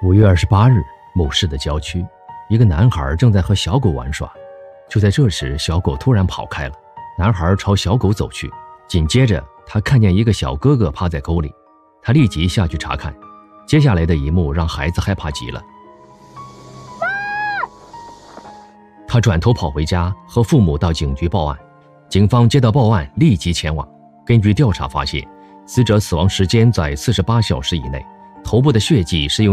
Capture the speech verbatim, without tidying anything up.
五月二十八日，某市的郊区，一个男孩正在和小狗玩耍。就在这时，小狗突然跑开了，男孩朝小狗走去，紧接着他看见一个小哥哥趴在沟里，他立即下去查看。接下来的一幕让孩子害怕极了，他转头跑回家，和父母到警局报案。警方接到报案，立即前往。根据调查发现，死者死亡时间在四十八小时以内，头部的血迹是用